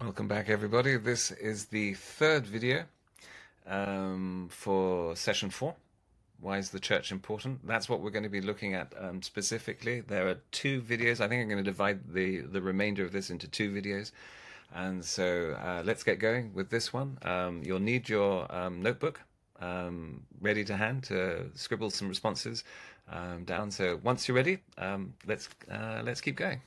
Welcome back, everybody. This is the third video for session four. Why is the church important? That's what we're going to be looking at specifically. There are two videos. I think I'm going to divide the remainder of this into two videos. And so let's get going with this one. You'll need your notebook ready to hand to scribble some responses down. So once you're ready, let's keep going.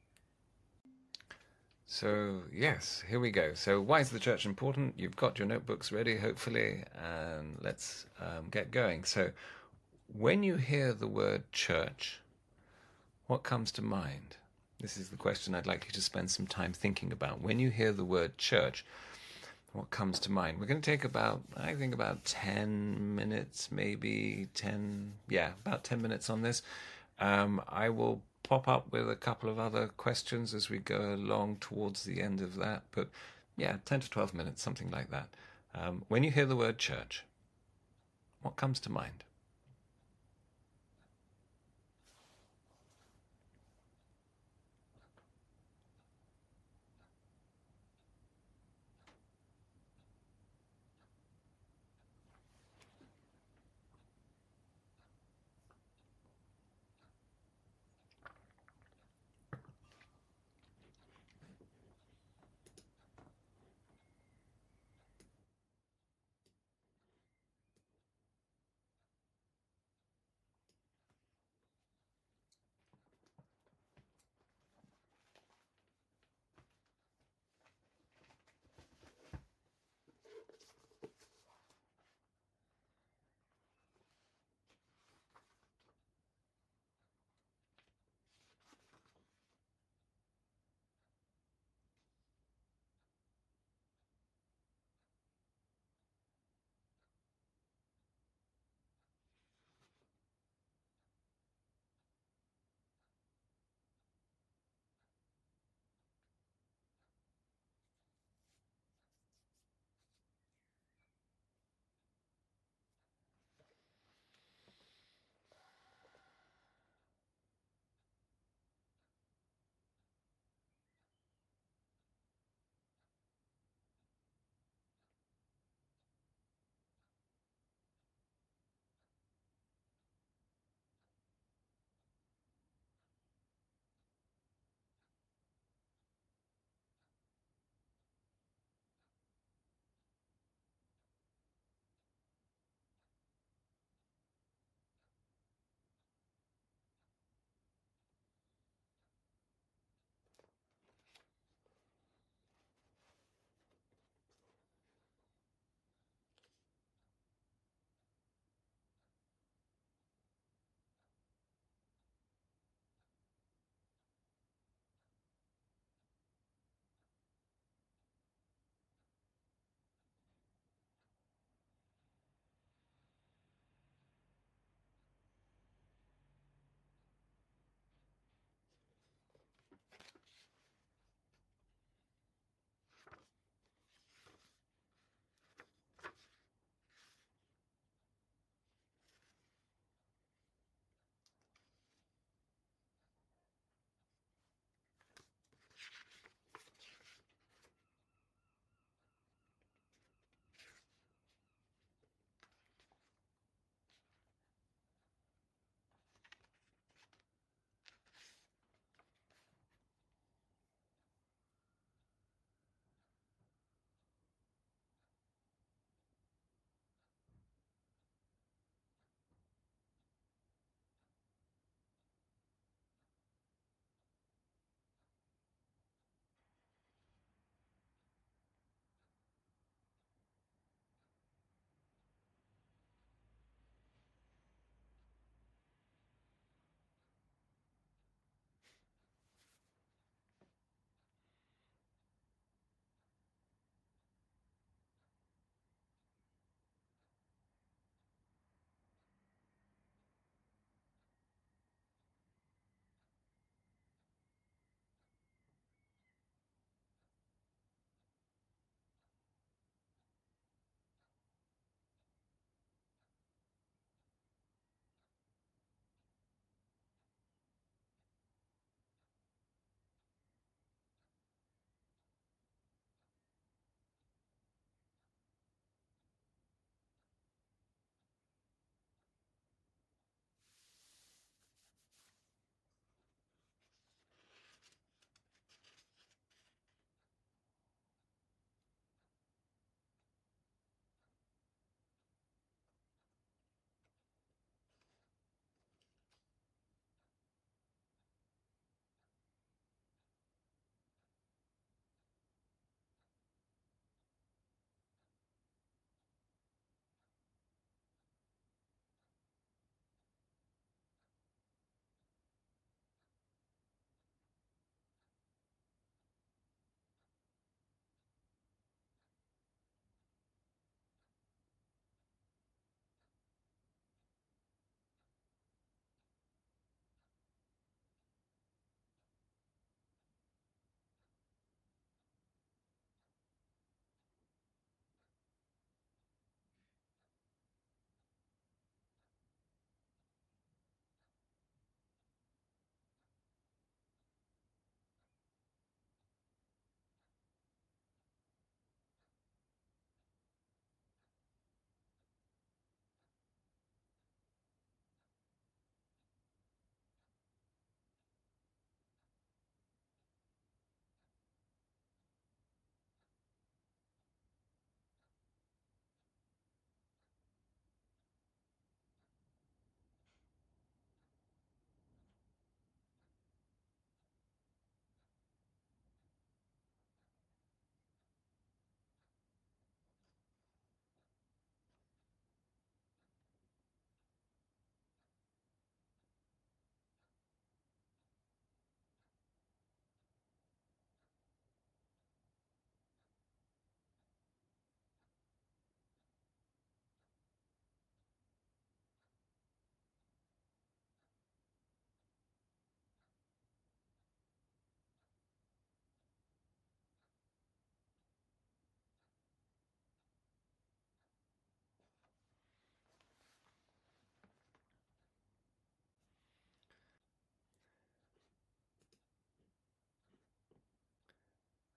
So, yes, here we go. So, why is the church important? You've got your notebooks ready, hopefully, and let's get going. So, when you hear the word church, what comes to mind? This is the question I'd like you to spend some time thinking about. When you hear the word church, what comes to mind? We're going to take about 10 minutes, maybe 10, yeah, about 10 minutes on this. I will pop up with a couple of other questions as we go along towards the end of that. But yeah, 10 to 12 minutes, something like that. When you hear the word church, what comes to mind?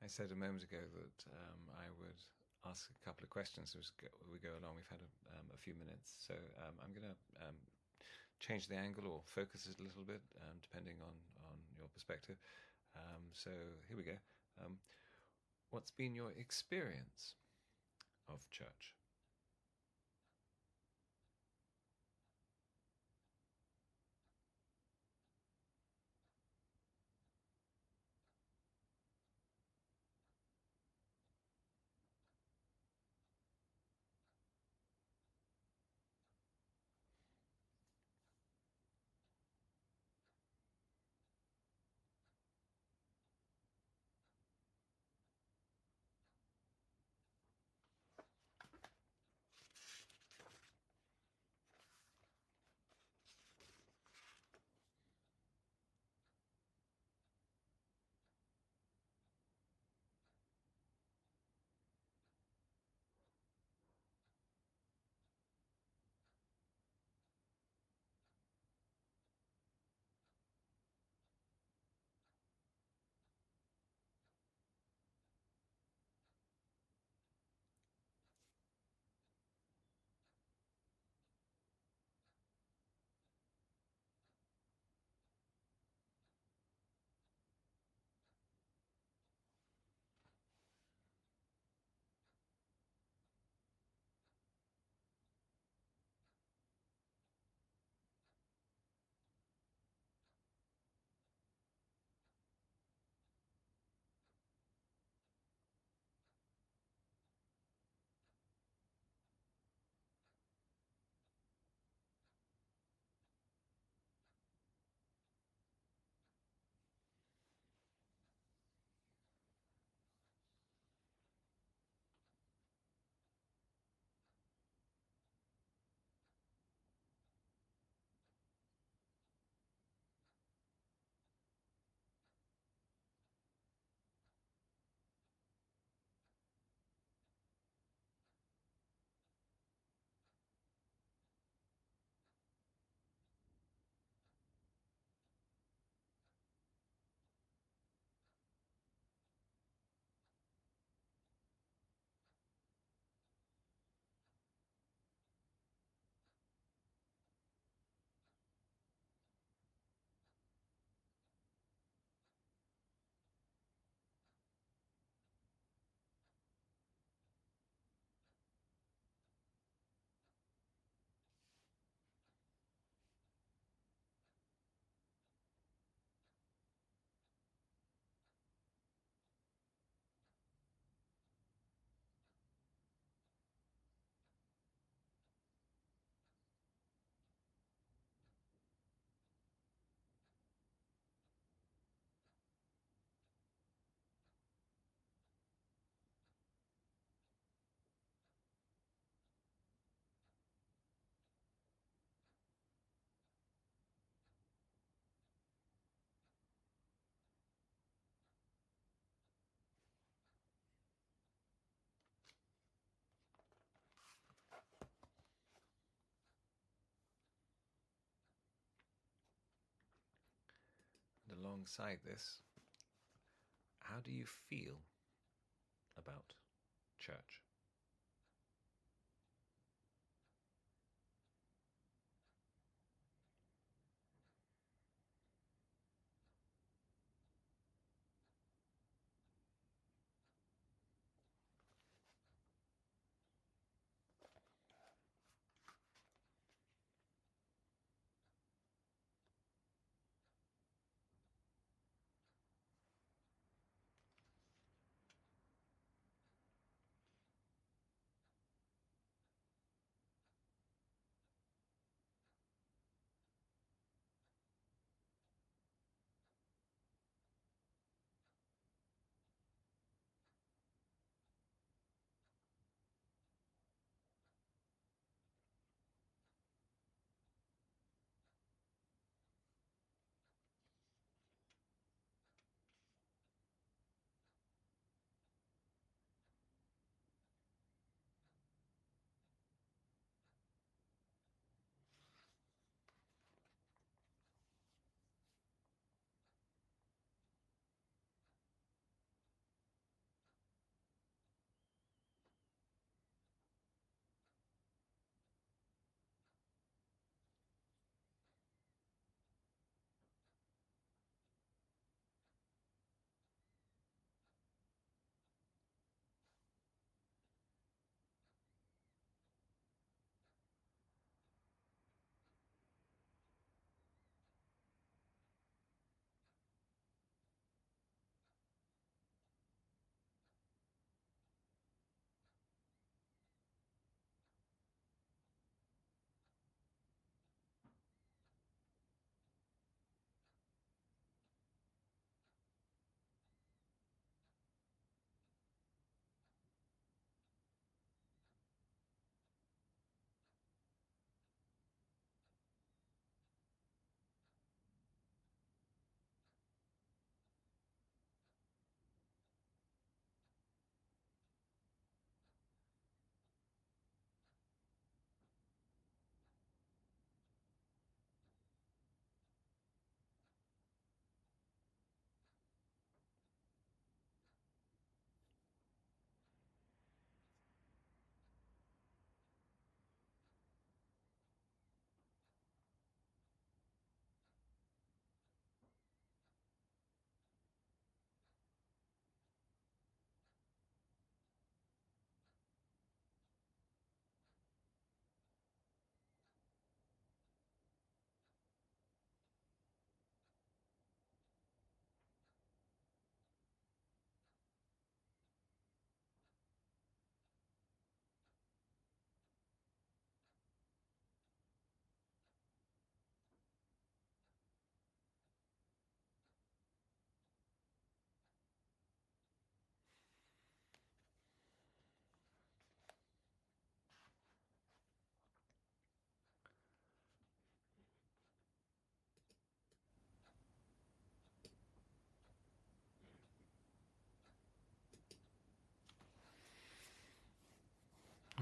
said a moment ago that I would ask a couple of questions as we go along. We've had a few minutes, so I'm going to change the angle or focus it a little bit, depending on your perspective. So here we go. What's been your experience of church? And alongside this, how do you feel about church?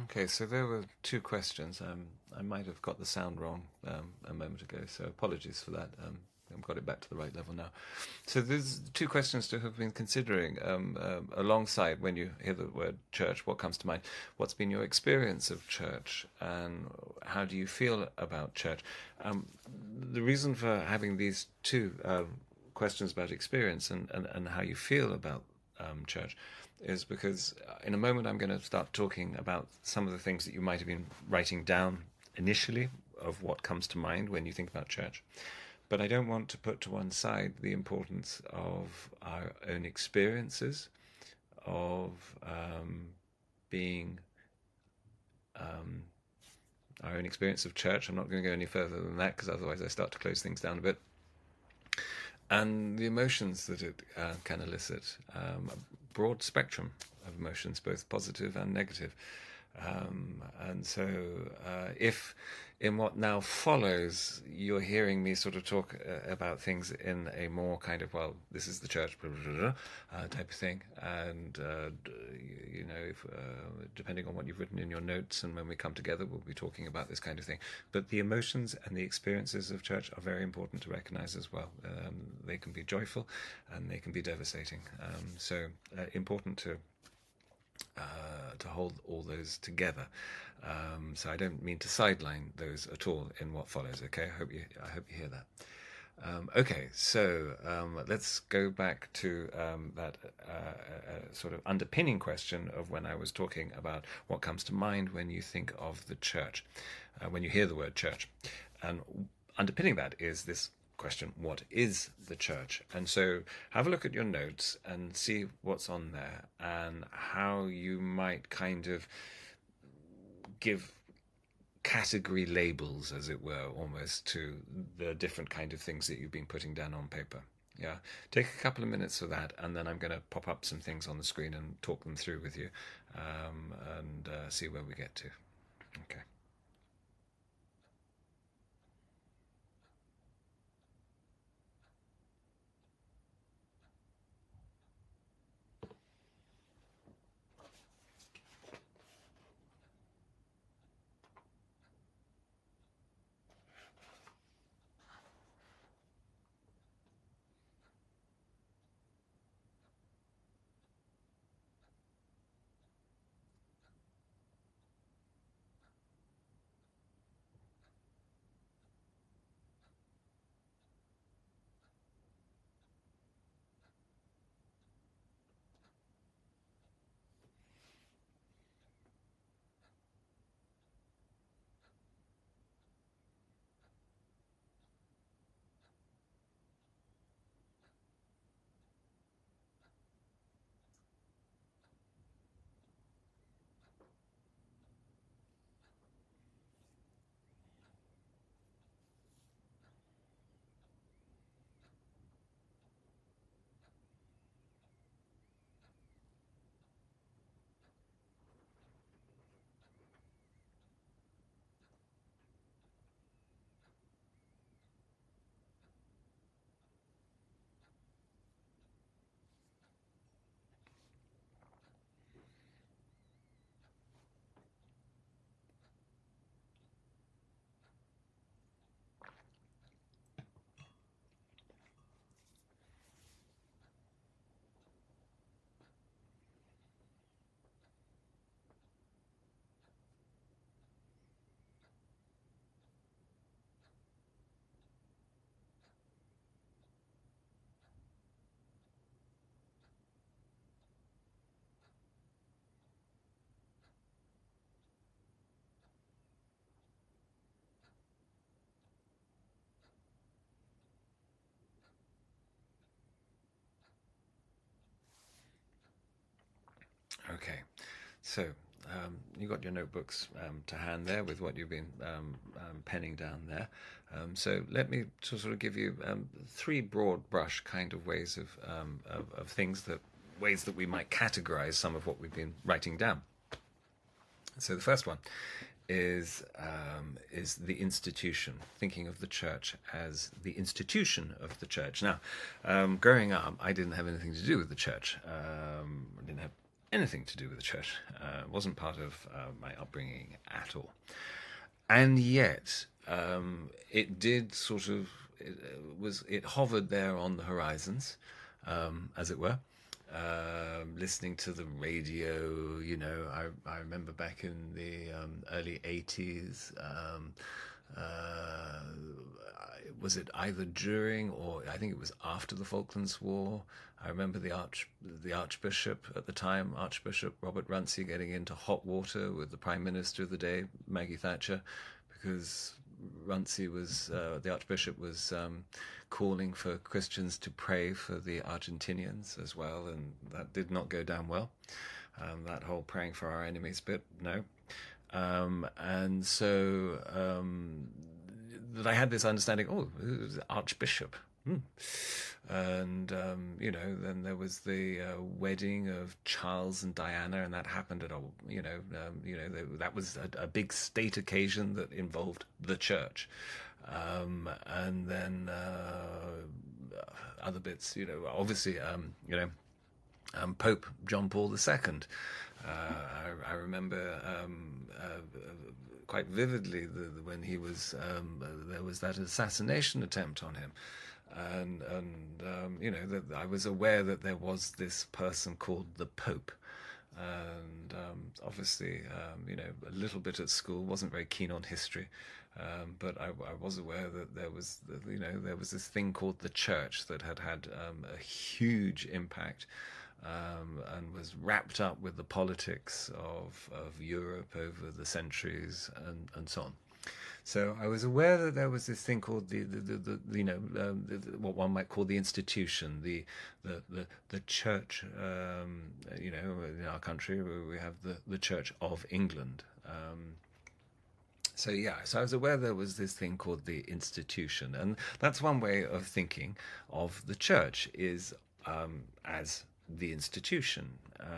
Okay, so there were two questions. I might have got the sound wrong a moment ago, so apologies for that. I've got it back to the right level now. So there's two questions to have been considering alongside when you hear the word church. What comes to mind? What's been your experience of church, and how do you feel about church? The reason for having these two questions about experience and how you feel about church is because in a moment I'm going to start talking about some of the things that you might have been writing down initially of what comes to mind when you think about church. But I don't want to put to one side the importance of our own experiences of being our own experience of church. I'm not going to go any further than that because otherwise I start to close things down a bit. And the emotions that it can elicit, a broad spectrum of emotions, both positive and negative. And so if in what now follows you're hearing me sort of talk about things in a more kind of, well, this is the church, blah, blah, blah, type of thing, and you know, if, depending on what you've written in your notes and when we come together we'll be talking about this kind of thing, but the emotions and the experiences of church are very important to recognize as well. They can be joyful and they can be devastating, so important to hold all those together. So I don't mean to sideline those at all in what follows. Okay, I hope you hear that. Okay, so let's go back to that sort of underpinning question of when I was talking about what comes to mind when you think of the church, when you hear the word church. And underpinning that is this question, what is the church? And so have a look at your notes and see what's on there and how you might kind of give category labels, as it were, almost to the different kind of things that you've been putting down on paper. Yeah, take a couple of minutes for that, and then I'm going to pop up some things on the screen and talk them through with you, and see where we get to. Okay. Okay, so you got your notebooks to hand there with what you've been penning down there. So let me sort of give you three broad brush kind of ways of things that ways that we might categorize some of what we've been writing down. So the first one is the institution, thinking of the church as the institution of the church. Now, growing up, I didn't have anything to do with the church. I didn't have anything to do with the church. It wasn't part of my upbringing at all. And yet, it did sort of, it hovered there on the horizons, as it were. Listening to the radio, I remember back in the early 80s. Was it either during or I think it was after the Falklands War? I remember the Archbishop at the time, Archbishop Robert Runcie, getting into hot water with the Prime Minister of the day, Maggie Thatcher, because Runcie was the Archbishop was calling for Christians to pray for the Argentinians as well, and that did not go down well. That whole praying for our enemies bit, no. And so that I had this understanding, oh, Archbishop. And, then there was the wedding of Charles and Diana, and that happened at that was a big state occasion that involved the church. And then other bits, obviously, Pope John Paul II. I remember quite vividly when he was there was that assassination attempt on him, and that I was aware that there was this person called the Pope, and obviously a little bit at school, wasn't very keen on history. But I was aware that there was this thing called the church that had a huge impact, and was wrapped up with the politics of Europe over the centuries and so on. So I was aware that there was this thing called the what one might call the institution, the church. In our country we have the Church of England. So I was aware there was this thing called the institution, and that's one way of thinking of the church is as the institution,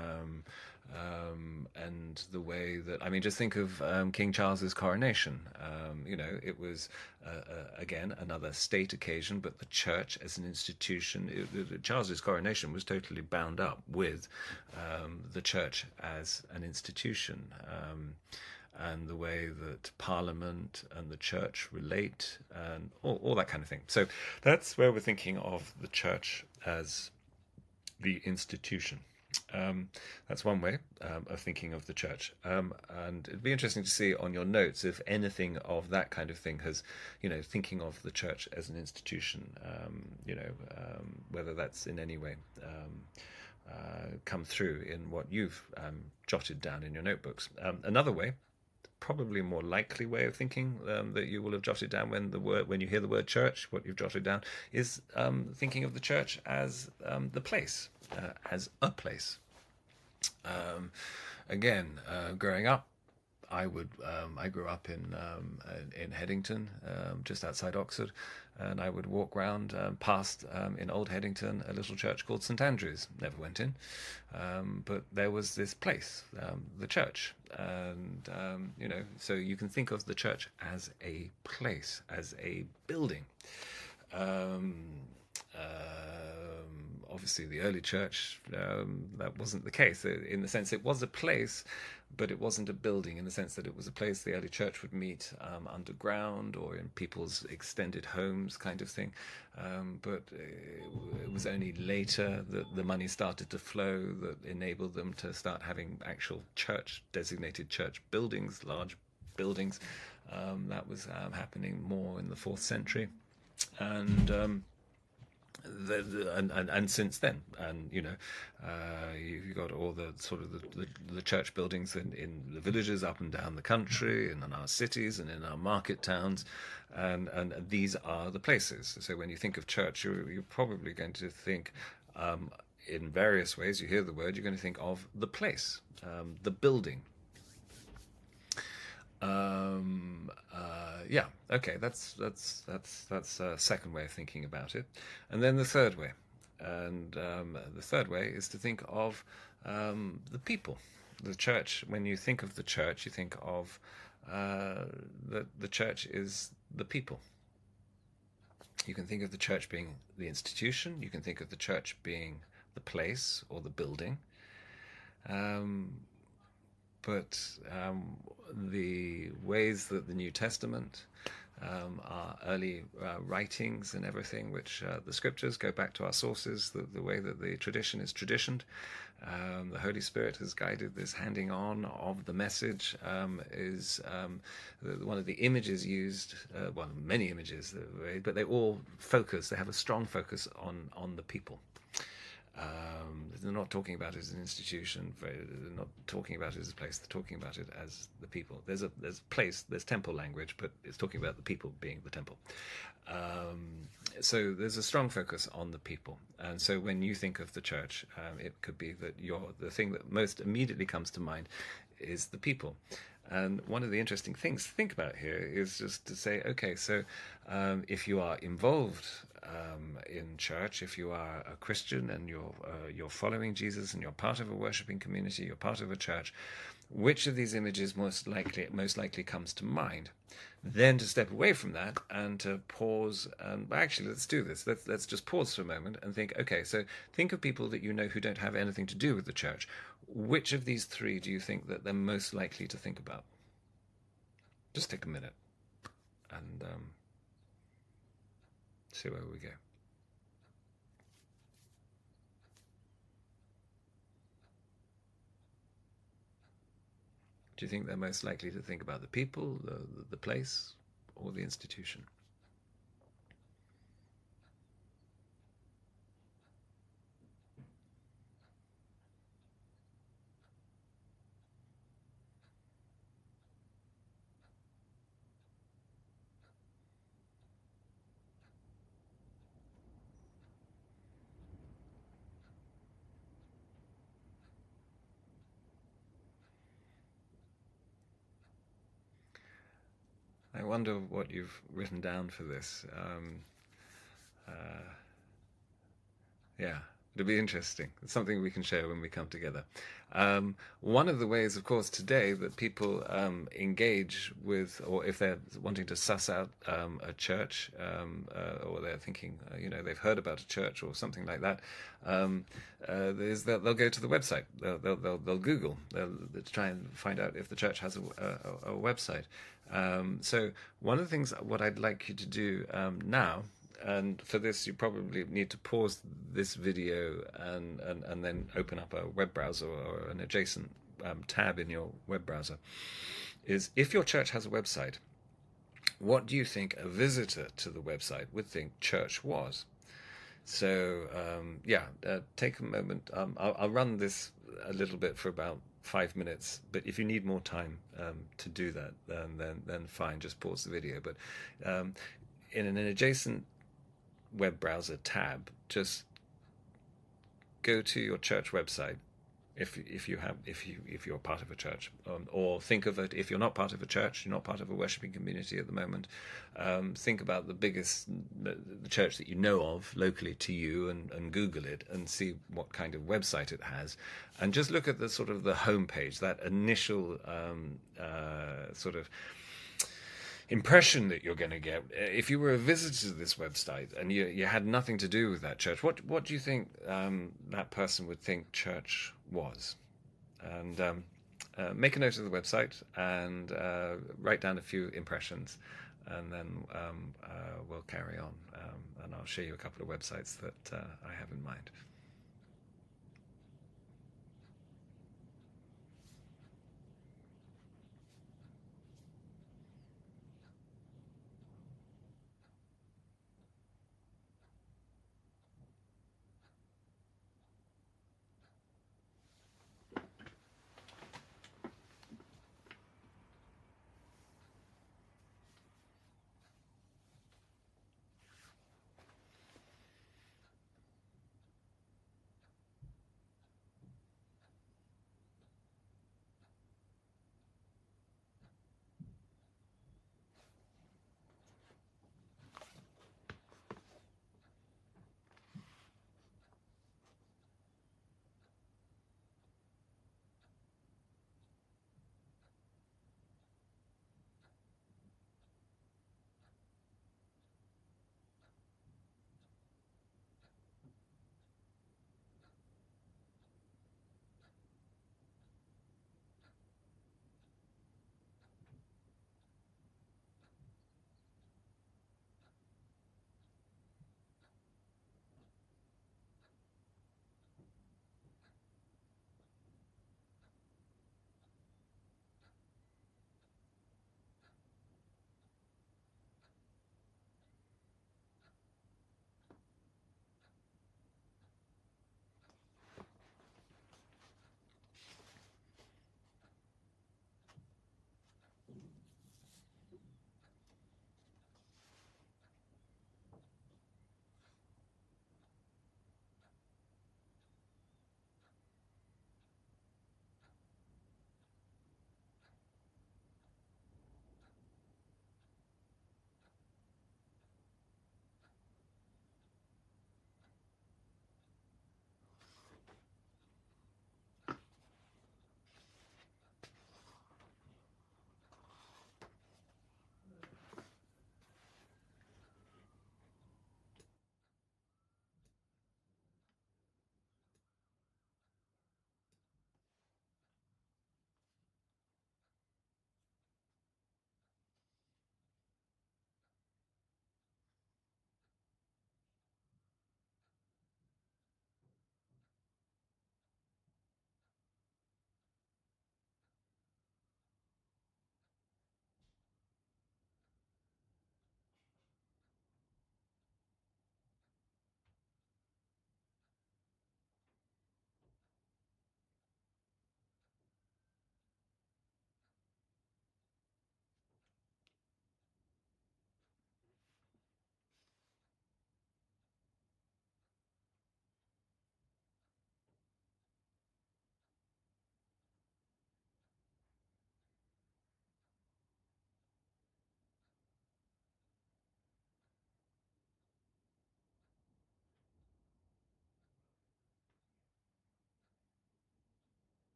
and the way that just think of King Charles's coronation. It was again another state occasion, but the church as an institution. Charles's coronation was totally bound up with the church as an institution. And the way that Parliament and the church relate, and all that kind of thing. So that's where we're thinking of the church as the institution. That's one way of thinking of the church. And it'd be interesting to see on your notes if anything of that kind of thing has, thinking of the church as an institution, whether that's in any way come through in what you've jotted down in your notebooks. Another way, probably more likely way of thinking that you will have jotted down when you hear the word church, what you've jotted down is thinking of the church as the place, as a place. Again, growing up, I grew up in Headington, just outside Oxford, and I would walk round past in Old Headington a little church called St Andrew's. Never went in, but there was this place, the church, and so you can think of the church as a place, as a building. Obviously, the early church, that wasn't the case. In the sense, it was a place, but it wasn't a building, in the sense that it was a place the early church would meet underground or in people's extended homes kind of thing. But it was only later that the money started to flow that enabled them to start having actual designated church buildings, large buildings. That was happening more in the 4th century. And since then, and you've got all the sort of the church buildings in the villages up and down the country, and in our cities and in our market towns, and these are the places. So when you think of church, you're probably going to think in various ways. You hear the word, you're going to think of the place, the building. Okay, that's a second way of thinking about it. And then the third way, and the third way is to think of the people, the church. When you think of the church, you think of the church is the people. You can think of the church being the institution. You can think of the church being the place or the building. Um, but the ways that the New Testament, our early writings and everything, which the scriptures go back to our sources, the way that the tradition is traditioned. The Holy Spirit has guided this handing on of the message. Is one of the images used, well, many images, but they all focus, they have a strong focus on the people. They're not talking about it as an institution. They're not talking about it as a place. They're talking about it as the people. There's place. There's temple language, but it's talking about the people being the temple. So there's a strong focus on the people. And so when you think of the church, it could be that the thing that most immediately comes to mind is the people. And one of the interesting things to think about here is just to say, okay, so if you are involved in church, if you are a Christian and you're following Jesus and you're part of a worshiping community, you're part of a church, which of these images most likely comes to mind? Then to step away from that and to pause and actually let's do this. Let's just pause for a moment and think, okay, so think of people that you know who don't have anything to do with the church. Which of these three do you think that they're most likely to think about? Just take a minute and see where we go. Do you think they're most likely to think about the people, the place, or the institution? I wonder what you've written down for this. Yeah, it'll be interesting. It's something we can share when we come together. One of the ways, of course, today that people engage with, or if they're wanting to suss out a church, or they're thinking, they've heard about a church or something like that, is that they'll go to the website. They'll Google. They'll try and find out if the church has a website. So one of the things, what I'd like you to do now. And for this, you probably need to pause this video and then open up a web browser or an adjacent tab in your web browser. Is if your church has a website, what do you think a visitor to the website would think church was? So, take a moment. I'll run this a little bit for about 5 minutes, but if you need more time to do that, then fine, just pause the video. But in an adjacent web browser tab, just go to your church website if you're part of a church, or think of it if you're not part of a church, you're not part of a worshiping community at the moment. Think about the church that you know of locally to you, and Google it and see what kind of website it has, and just look at the sort of the homepage, that initial sort of impression that you're going to get. If you were a visitor to this website and you had nothing to do with that church, what do you think that person would think church was? And make a note of the website and write down a few impressions, and then we'll carry on, and I'll show you a couple of websites that I have in mind.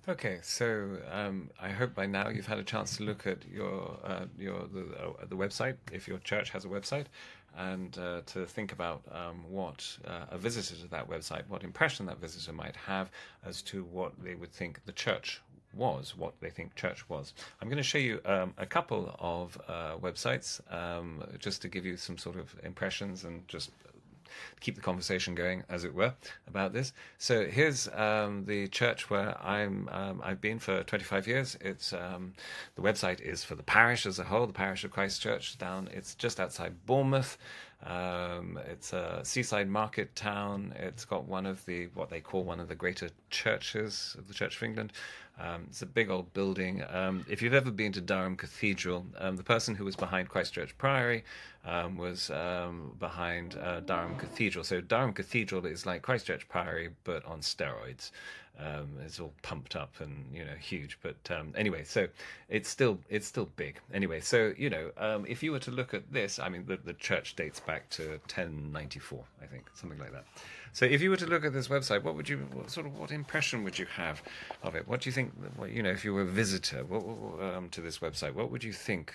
Okay, so I hope by now you've had a chance to look at the website, if your church has a website, and to think about what a visitor to that website, what impression that visitor might have as to what they would think the church was, what they think church was. I'm going to show you a couple of websites just to give you some sort of impressions and just keep the conversation going, as it were, about this. So here's the church where I've been for 25 years. It's the website is for the parish as a whole, the parish of Christ Church down. It's just outside Bournemouth. It's a seaside market town. It's got what they call one of the greater churches of the Church of England. It's a big old building. If you've ever been to Durham Cathedral, the person who was behind Christchurch Priory was behind Durham Cathedral. So Durham Cathedral is like Christchurch Priory, but on steroids. It's all pumped up and huge. But anyway, so it's still big. Anyway, so if you were to look at this, I mean, the church dates back to 1094, I think, something like that. So if you were to look at this website, what impression would you have of it? What do you think? If you were a visitor to this website, what would you think?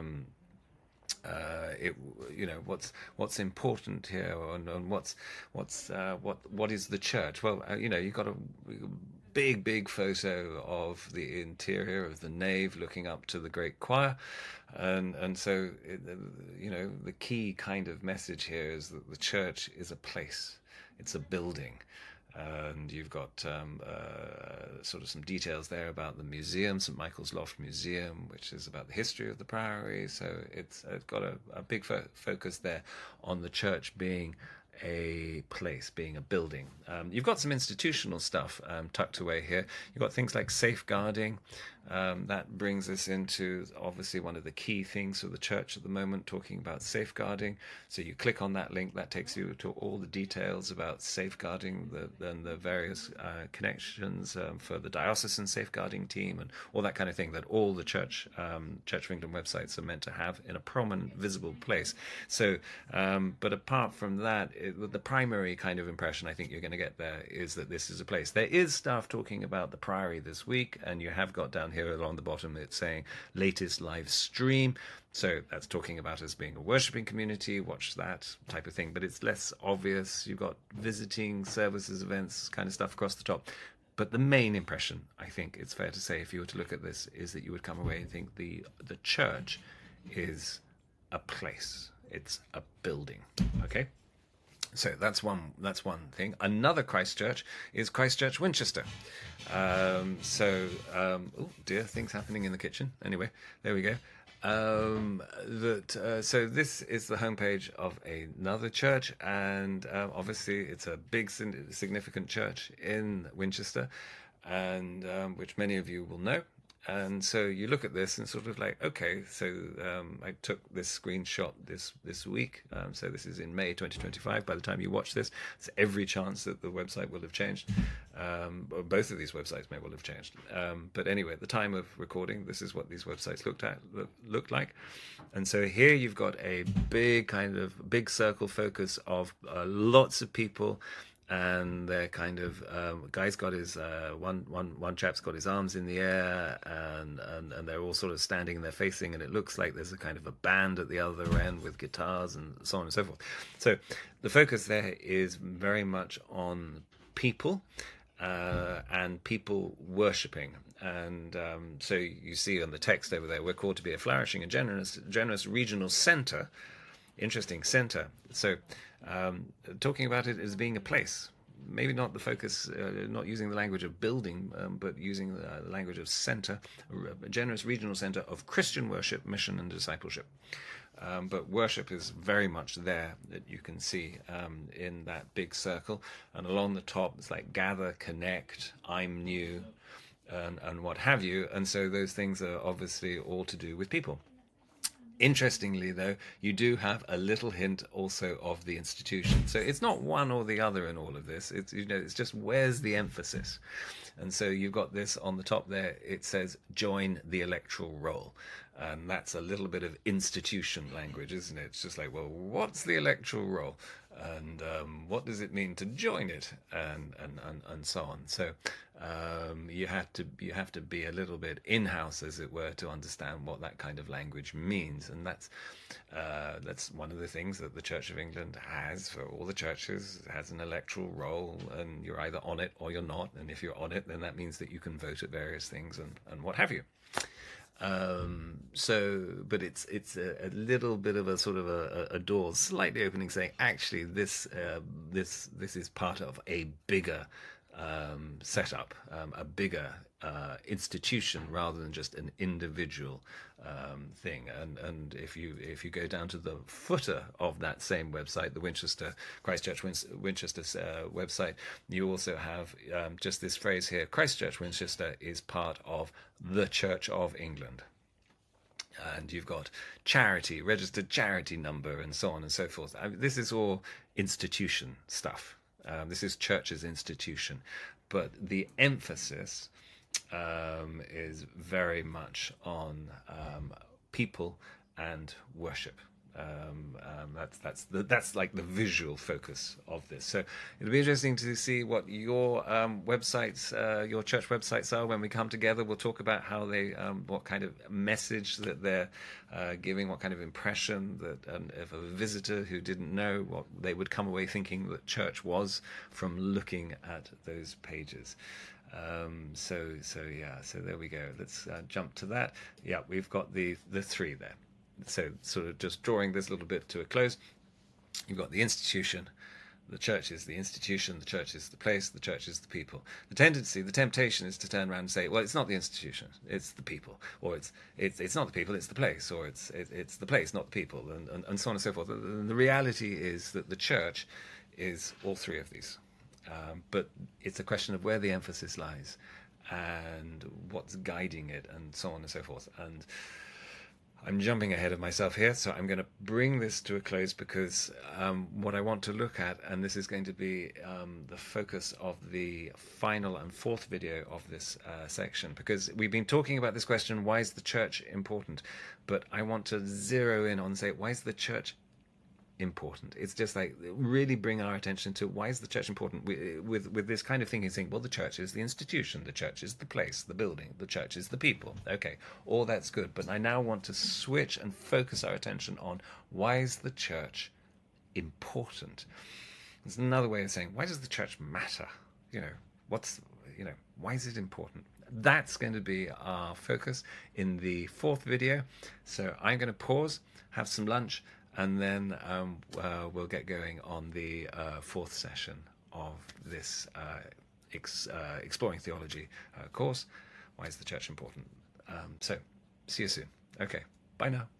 What's important here, and what is the church? Well, you've got a big photo of the interior of the nave looking up to the great choir, and so the key kind of message here is that the church is a place, it's a building. And you've got sort of some details there about the museum, St. Michael's Loft Museum, which is about the history of the priory. So it's got a big focus there on the church being a place, being a building. You've got some institutional stuff tucked away here. You've got things like safeguarding. That brings us into obviously one of the key things for the church at the moment, talking about safeguarding. So you click on that link, that takes you to all the details about safeguarding and the various connections for the diocesan safeguarding team and all that kind of thing that all the Church of England websites are meant to have in a prominent, visible place. So, but apart from that, the primary kind of impression I think you're going to get there is that this is a place. There is stuff talking about the priory this week, and you have got down here along the bottom it's saying latest live stream. So that's talking about us being a worshipping community, watch that type of thing. But it's less obvious. You've got visiting services, events, kind of stuff across the top. But the main impression, I think it's fair to say, if you were to look at this, is that you would come away and think the church is a place. It's a building. Okay? So that's one thing. Another Christchurch is Christchurch Winchester. Oh dear, things happening in the kitchen. Anyway, there we go. So this is the homepage of another church, and obviously it's a big, significant church in Winchester, and which many of you will know. And so you look at this and sort of like, okay, so I took this screenshot this week. So this is in May 2025. By the time you watch this, there's every chance that the website will have changed. Or both of these websites may well have changed. But anyway, at the time of recording, this is what these websites looked like. And so here you've got a big circle focus of lots of people. And they're kind of guy's got his one chap's got his arms in the air, and they're all sort of standing and they're facing, and it looks like there's a kind of a band at the other end with guitars and so on and so forth. So the focus there is very much on people and people worshipping. And so you see on the text over there, we're called to be a flourishing and generous regional centre. Interesting, centre. So talking about it as being a place, maybe not the focus, not using the language of building, but using the language of centre, a generous regional centre of Christian worship, mission and discipleship. But worship is very much there, that you can see in that big circle. And along the top, it's like gather, connect, I'm new, and what have you. And so those things are obviously all to do with people. Interestingly, though, you do have a little hint also of the institution. So it's not one or the other in all of this. It's just where's the emphasis. And so you've got this on the top there. It says join the electoral roll. And that's a little bit of institution language, isn't it? It's just like, well, what's the electoral roll? And what does it mean to join it? And so on. So you have to be a little bit in-house, as it were, to understand what that kind of language means. And that's one of the things that the Church of England has for all the churches. It has an electoral roll, and you're either on it or you're not. And if you're on it, then that means that you can vote at various things and what have you. But it's a little bit of a sort of a door slightly opening, saying actually this is part of a bigger setup, a bigger institution rather than just an individual thing. And if you go down to the footer of that same website, the Winchester Christchurch Winchester's website, you also have just this phrase here: Christchurch Winchester is part of the Church of England. And you've got charity, registered charity number, and so on and so forth. This is all institution stuff. This is church's institution. But the emphasis is very much on people and worship. That's like the visual focus of this. So it'll be interesting to see what your websites, your church websites are when we come together. We'll talk about how they, what kind of message that they're giving, what kind of impression that if a visitor who didn't know, what they would come away thinking that church was from looking at those pages. So there we go. Let's jump to that. Yeah, we've got the three there. So sort of just drawing this little bit to a close, you've got the institution. The church is the institution, the church is the place, the church is the people. The temptation is to turn around and say, well, it's not the institution, it's the people. Or it's not the people, it's the place. Or it's the place, not the people, and so on and so forth. And the reality is that the church is all three of these. But it's a question of where the emphasis lies and what's guiding it and so on and so forth. And I'm jumping ahead of myself here, so I'm going to bring this to a close because what I want to look at, and this is going to be the focus of the final and fourth video of this section, because we've been talking about this question, why is the church important? But I want to zero in on, say, why is the church important? It's just like really bring our attention to why is the church important with this kind of thinking, saying, well, the church is the institution, the church is the place, the building, the church is the people. Okay, all that's good, but I now want to switch and focus our attention on why is the church important. There's another way of saying, why does the church matter? Why is it important? That's going to be our focus in the fourth video. So I'm going to pause, have some lunch, and then we'll get going on the fourth session of this Exploring Theology course. Why is the church important? So, see you soon. Okay, bye now.